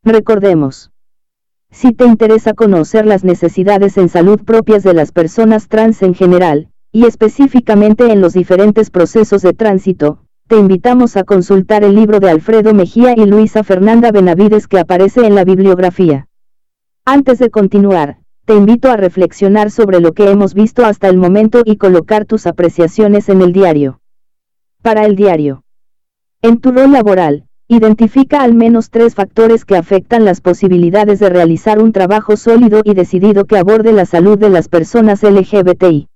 Recordemos. Si te interesa conocer las necesidades en salud propias de las personas trans en general, y específicamente en los diferentes procesos de tránsito, te invitamos a consultar el libro de Alfredo Mejía y Luisa Fernanda Benavides que aparece en la bibliografía. Antes de continuar, te invito a reflexionar sobre lo que hemos visto hasta el momento y colocar tus apreciaciones en el diario. Para el diario. En tu rol laboral, identifica al menos 3 factores que afectan las posibilidades de realizar un trabajo sólido y decidido que aborde la salud de las personas LGBTI.